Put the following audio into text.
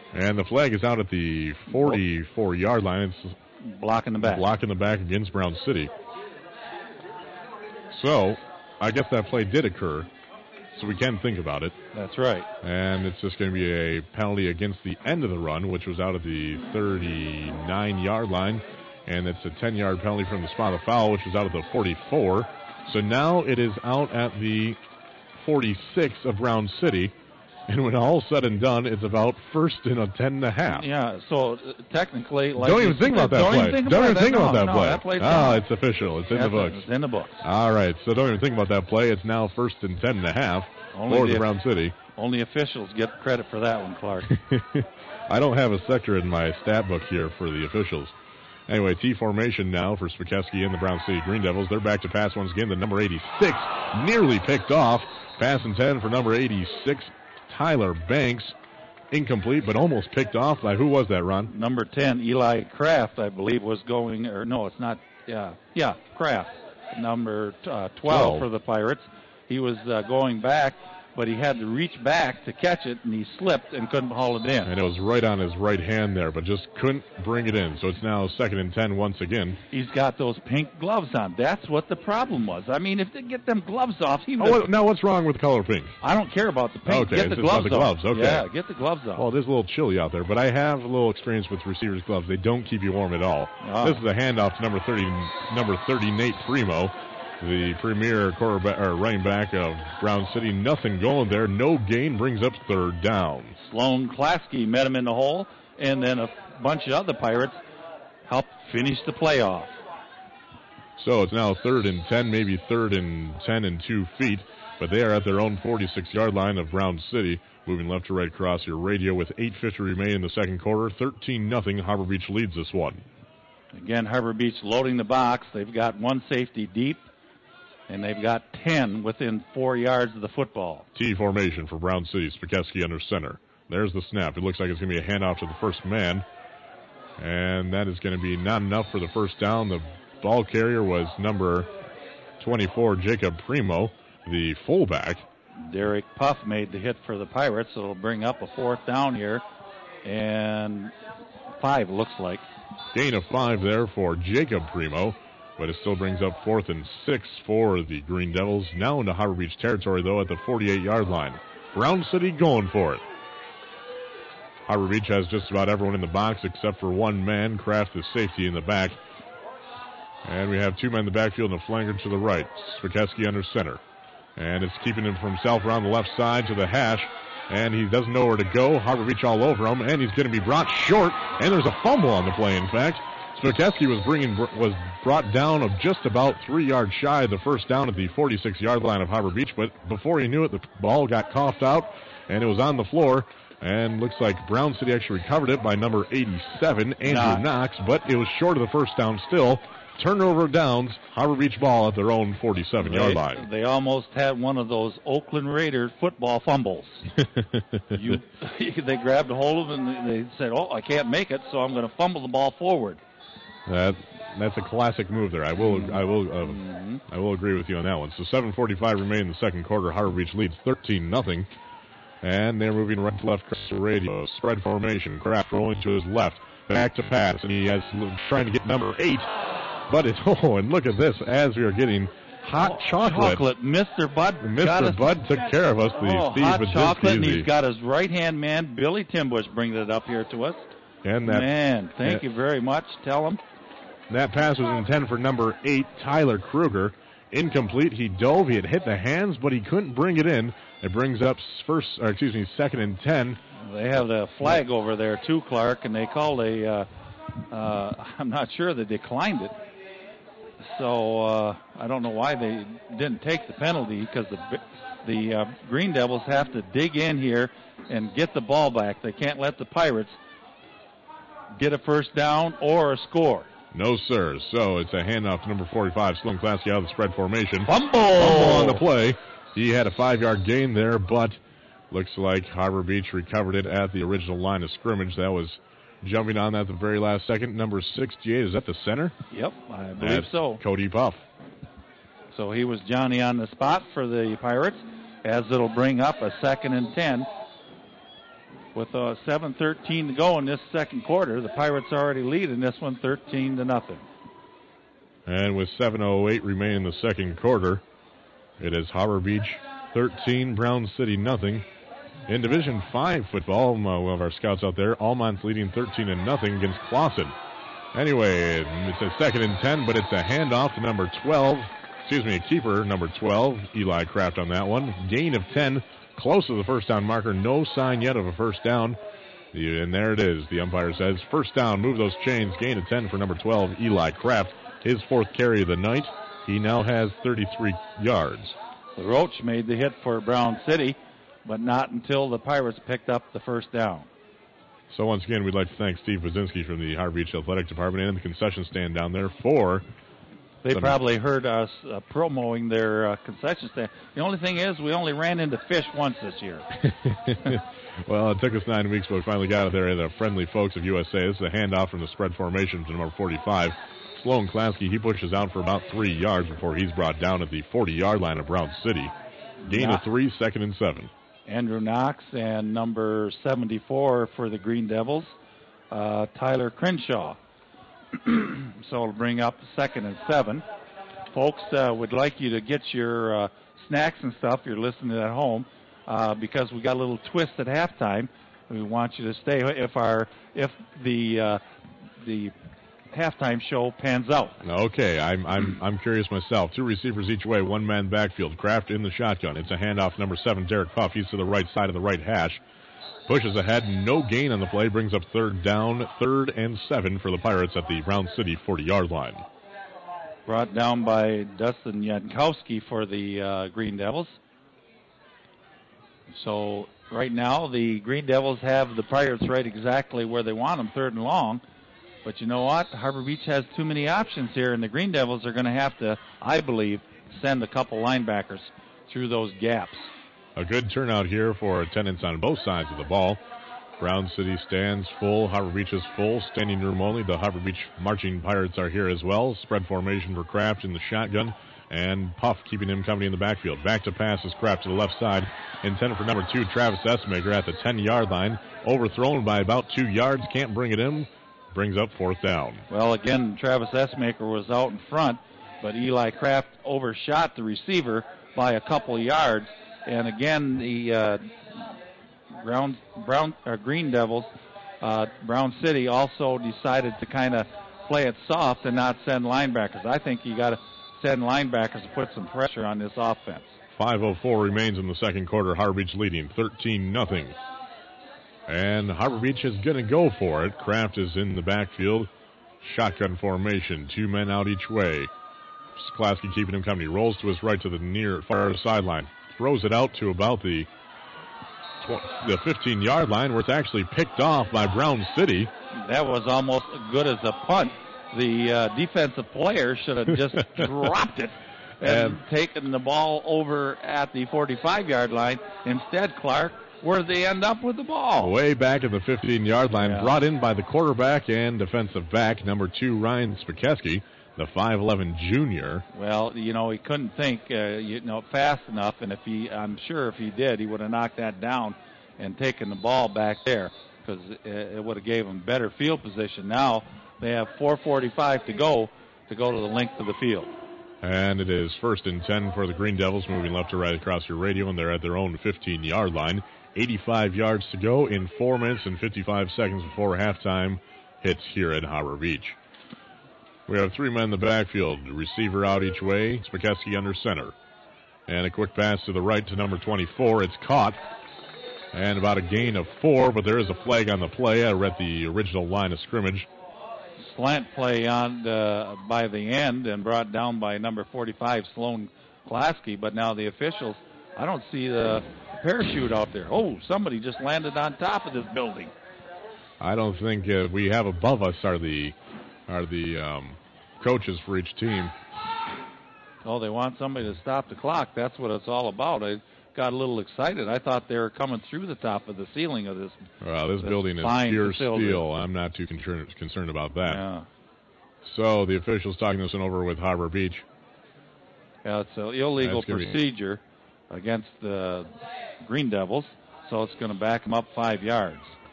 And the flag is out at the 44-yard line. It's blocking the back. Blocking the back against Brown City. So, I guess that play did occur, so we can think about it. That's right. And it's just going to be a penalty against the end of the run, which was out at the 39-yard line. And it's a 10-yard penalty from the spot of foul, which was out at the 44. So now it is out at the 46 of Brown City. And when all said and done, it's about first and a 10.5. Yeah, so technically... Like don't even think about that play. Don't even think about that play. That play's it's official. It's in the books. It's in the books. All right, so don't even think about that play. It's now first and 10.5 for the Brown City. Only officials get credit for that one, Clark. I don't have a sector in my stat book here for the officials. Anyway, T formation now for Spikeski and the Brown City Green Devils. They're back to pass once again. The number 86 nearly picked off. Pass and 10 for number 86. Tyler Banks, incomplete, but almost picked off by, who was that, Ron? Number 10, Eli Kraft, I believe, was going, or no, it's not, Kraft, number 12 for the Pirates. He was going back, but he had to reach back to catch it, and he slipped and couldn't haul it in. And it was right on his right hand there, but just couldn't bring it in. So it's now second and 10 once again. He's got those pink gloves on. That's what the problem was. I mean, if they get them gloves off, he would. Now what's wrong with the color pink? I don't care about the pink. Okay, get the gloves off. Okay. Yeah, get the gloves off. Well, it is a little chilly out there, but I have a little experience with receivers' gloves. They don't keep you warm at all. Oh. This is a handoff to number 30, Nate Primo. The premier quarterback or running back of Brown City. Nothing going there. No gain, brings up third down. Sloan Klasky met him in the hole, and then a bunch of other Pirates helped finish the playoff. So it's now third and 10, maybe third and 10 and 2 feet, but they are at their own 46-yard line of Brown City. Moving left to right across your radio with 8:50 remain in the second quarter. 13-0. Harbor Beach leads this one. Again, Harbor Beach loading the box. They've got one safety deep. And they've got 10 within 4 yards of the football. T formation for Brown City. Spikeski under center. There's the snap. It looks like it's going to be a handoff to the first man. And that is going to be not enough for the first down. The ball carrier was number 24, Jacob Primo, the fullback. Derek Puff made the hit for the Pirates, so it'll bring up a fourth down here. And 5, looks like. Gain of 5 there for Jacob Primo. But it still brings up 4th and 6 for the Green Devils. Now into Harbor Beach territory, though, at the 48-yard line. Brown City going for it. Harbor Beach has just about everyone in the box except for one man. Kraft, the safety, in the back. And we have 2 men in the backfield and a flanker to the right. Spikeski under center. And it's keeping him from himself around the left side to the hash. And he doesn't know where to go. Harbor Beach all over him. And he's going to be brought short. And there's a fumble on the play, in fact. Spikeski was brought down of just about 3 yards shy of the first down at the 46-yard line of Harbor Beach, but before he knew it, the ball got coughed out, and it was on the floor, and looks like Brown City actually recovered it by number 87, Andrew Knox, but it was short of the first down still. Turnover downs, Harbor Beach ball at their own 47-yard line. They almost had one of those Oakland Raiders football fumbles. They grabbed a hold of it, and they said, I can't make it, so I'm going to fumble the ball forward. That's a classic move there. I will agree with you on that one. So 7:45 remain in the second quarter. Harbor Beach leads 13-0, and they're moving right to left across the radio. Spread formation. Kraft rolling to his left, back to pass, and he has trying to get number 8. But it's and look at this as we are getting hot chocolate. Mr. Bud took care of us. Hot chocolate, and he's got his right hand man Billy Timbush bringing it up here to us. And that thank you very much. Tell him. That pass was intended for number 8, Tyler Kruger. Incomplete. He dove. He had hit the hands, but he couldn't bring it in. It brings up second and 10. They have the flag over there too, Clark, and they called I'm not sure they declined it. So I don't know why they didn't take the penalty, because the Green Devils have to dig in here and get the ball back. They can't let the Pirates get a first down or a score. No, sir. So it's a handoff to number 45, Sloan Klasky out of the spread formation. Fumble on the play. He had a 5-yard gain there, but looks like Harbor Beach recovered it at the original line of scrimmage. That was jumping on at the very last second. Number 68, is that the center? Yep, I believe so. Cody Puff. So he was Johnny on the spot for the Pirates, as it'll bring up a 2nd and 10. With 7:13 to go in this second quarter, the Pirates already lead in this one 13-0. And with 7:08 remaining in the second quarter, it is Harbor Beach 13, Brown City nothing. In Division 5 football, one of our scouts out there, Almont's leading 13-0 against Clawson. Anyway, it's a 2nd and 10, but it's a handoff to number 12. A keeper, number 12, Eli Kraft on that one. Gain of 10, close to the first down marker. No sign yet of a first down. And there it is. The umpire says, first down, move those chains. Gain of 10 for number 12, Eli Kraft. His 4th carry of the night. He now has 33 yards. Roach made the hit for Brown City, but not until the Pirates picked up the first down. So once again, we'd like to thank Steve Wazinski from the Harbor Beach Athletic Department and the concession stand down there for... They probably heard us promoting their concession stand. The only thing is we only ran into fish once this year. Well, it took us 9 weeks, but we finally got it there. The friendly folks of USA. This is a handoff from the spread formation to number 45. Sloan Klasky, he pushes out for about 3 yards before he's brought down at the 40-yard line of Brown City. Gain of 3, 2nd and 7. Andrew Knox and number 74 for the Green Devils, Tyler Crenshaw. So it'll bring up 2nd and 7. Folks, would like you to get your snacks and stuff. You're listening at home because we got a little twist at halftime. We want you to stay if the halftime show pans out. Okay, I'm curious myself. 2 receivers each way, 1-man backfield. Kraft in the shotgun. It's a handoff. Number 7, Derek Puff. He's to the right side of the right hash. Pushes ahead, no gain on the play, brings up 3rd down, 3rd and 7 for the Pirates at the Brown City 40-yard line. Brought down by Dustin Yankowski for the Green Devils. So right now the Green Devils have the Pirates right exactly where they want them, 3rd and long. But you know what? Harbor Beach has too many options here, and the Green Devils are going to have to, I believe, send a couple linebackers through those gaps. A good turnout here for attendance on both sides of the ball. Brown City stands full. Harbor Beach is full. Standing room only. The Harbor Beach Marching Pirates are here as well. Spread formation for Kraft in the shotgun. And Puff keeping him company in the backfield. Back to pass is Kraft to the left side. Intended for number 2, Travis Essmaker at the 10-yard line. Overthrown by about 2 yards. Can't bring it in. Brings up 4th down. Well, again, Travis Essmaker was out in front, but Eli Kraft overshot the receiver by a couple yards. And again, the Green Devils, Brown City also decided to kind of play it soft and not send linebackers. I think you got to send linebackers to put some pressure on this offense. 5:04 remains in the second quarter. Harbor Beach leading 13-0. And Harbor Beach is going to go for it. Kraft is in the backfield. Shotgun formation. 2 men out each way. Klasky keeping him company. Rolls to his right to the near far sideline. Throws it out to about the 15-yard line where it's actually picked off by Brown City. That was almost as good as a punt. The defensive player should have just dropped it and taken the ball over at the 45-yard line. Instead, Clark, where did they end up with the ball? Way back at the 15-yard line, brought in by the quarterback and defensive back, number 2, Ryan Spikeski. The 5'11" junior. Well, he couldn't think, fast enough, and I'm sure if he did, he would have knocked that down and taken the ball back there because it would have gave him better field position. Now they have 4:45 to go to the length of the field. And it is 1st and 10 for the Green Devils, moving left to right across your radio, and they're at their own 15-yard line. 85 yards to go in 4 minutes and 55 seconds before halftime hits here at Harbor Beach. We have 3 men in the backfield. The receiver out each way. Spikeski under center. And a quick pass to the right to number 24. It's caught. And about a gain of 4, but there is a flag on the play. I read the original line of scrimmage. Slant play on by the end and brought down by number 45, Sloan Klasky. But now the officials, I don't see the parachute out there. Oh, somebody just landed on top of this building. I don't think we have above us are the coaches for each team. Oh, they want somebody to stop the clock. That's what it's all about. I got a little excited. I thought they were coming through the top of the ceiling of this. Well, this building is pure steel. I'm not too concerned about that. Yeah. So the officials talking this one over with Harbor Beach. Yeah, it's an illegal procedure against the Green Devils. So it's going to back them up 5 yards.